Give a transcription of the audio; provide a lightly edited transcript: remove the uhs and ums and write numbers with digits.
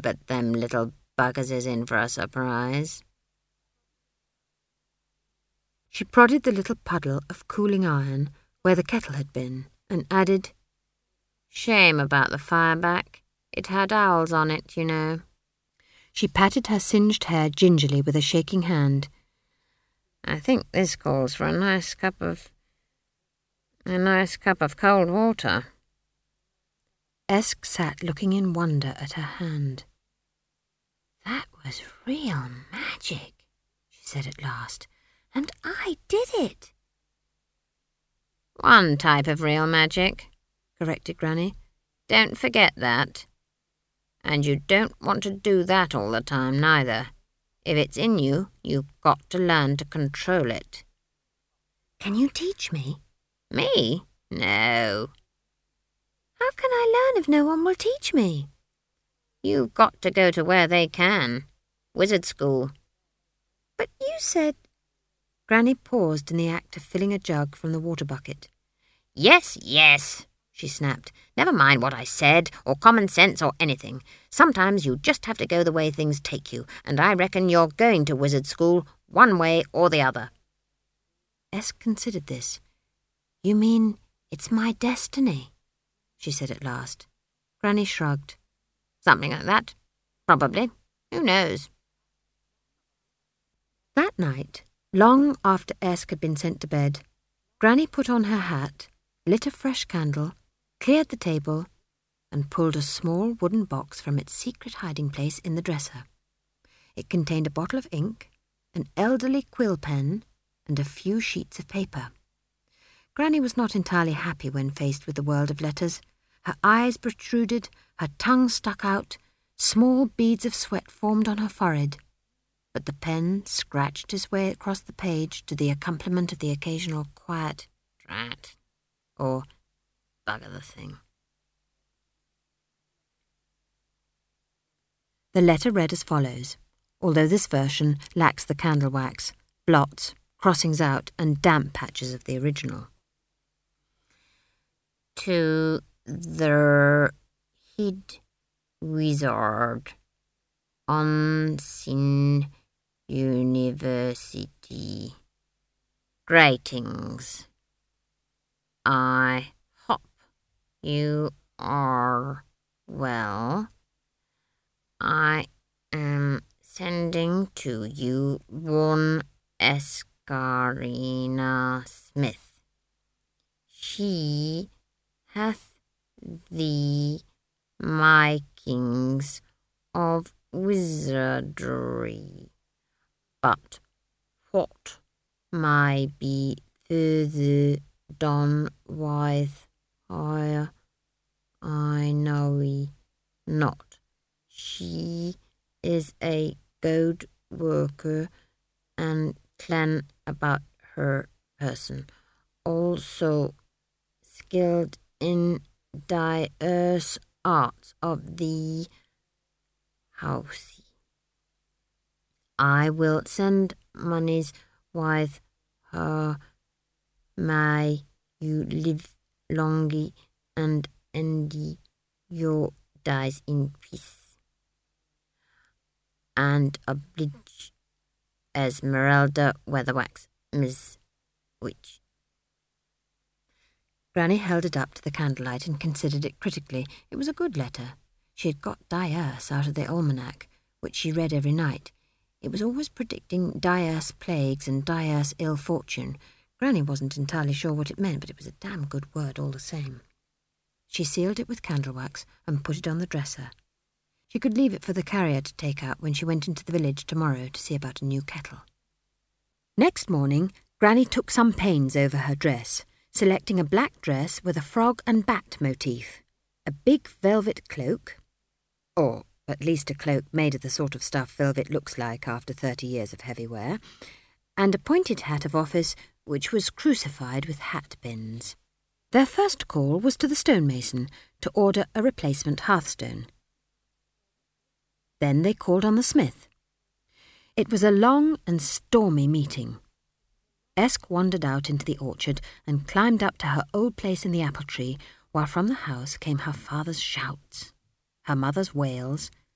but them little buggers is in for a surprise." She prodded the little puddle of cooling iron where the kettle had been, and added, "Shame about the fire back. It had owls on it, you know." She patted her singed hair gingerly with a shaking hand. "I think this calls for a nice cup of cold water." Esk sat looking in wonder at her hand. "That was real magic," she said at last, "and I did it." "One type of real magic," corrected Granny. "Don't forget that. And you don't want to do that all the time, neither. If it's in you, you've got to learn to control it." "Can you teach me?" "Me? No. "How can I learn if no one will teach me?" "You've got to go to where they can. Wizard school." "But you said—" Granny paused in the act of filling a jug from the water bucket. Yes, yes," she snapped. "Never mind what I said, or common sense, or anything. Sometimes you just have to go the way things take you, and I reckon you're going to wizard school one way or the other." Esk considered this. "You mean it's my destiny?" she said at last. Granny shrugged. "Something like that. Probably. Who knows?" That night, long after Esk had been sent to bed, Granny put on her hat, lit a fresh candle, cleared the table, and pulled a small wooden box from its secret hiding place in the dresser. It contained a bottle of ink, an elderly quill pen, and a few sheets of paper. Granny was not entirely happy when faced with the world of letters. Her eyes protruded, her tongue stuck out, small beads of sweat formed on her forehead. But the pen scratched its way across the page to the accompaniment of the occasional quiet "drat" or "bugger the thing." The letter read as follows, although this version lacks the candle wax, blots, crossings out, and damp patches of the original. "To the Hid Wizard, Onsin University. Greetings. I hope you are well. I am sending to you one Escarina Smith. She hath the makings of wizardry, but what may be further done with her, I know not. She is a good worker and clean about her person, also skilled in diverse arts of the house. I will send monies with her. May you live longy and end your days in peace. And oblige Esmeralda Weatherwax, Miss Witch." Granny held it up to the candlelight and considered it critically. It was a good letter. She had got Dierce out of the almanac, which she read every night. It was always predicting Dierce plagues and Dierce ill fortune. Granny wasn't entirely sure what it meant, but it was a damn good word all the same. She sealed it with candle wax and put it on the dresser. She could leave it for the carrier to take out when she went into the village tomorrow to see about a new kettle. Next morning, Granny took some pains over her dress, selecting a black dress with a frog and bat motif, a big velvet cloak, or at least a cloak made of the sort of stuff velvet looks like after 30 years of heavy wear, and a pointed hat of office which was crucified with hat pins. Their first call was to the stonemason to order a replacement hearthstone. Then they called on the smith. It was a long and stormy meeting. Esk wandered out into the orchard and climbed up to her old place in the apple tree, while from the house came her father's shouts, her mother's wails,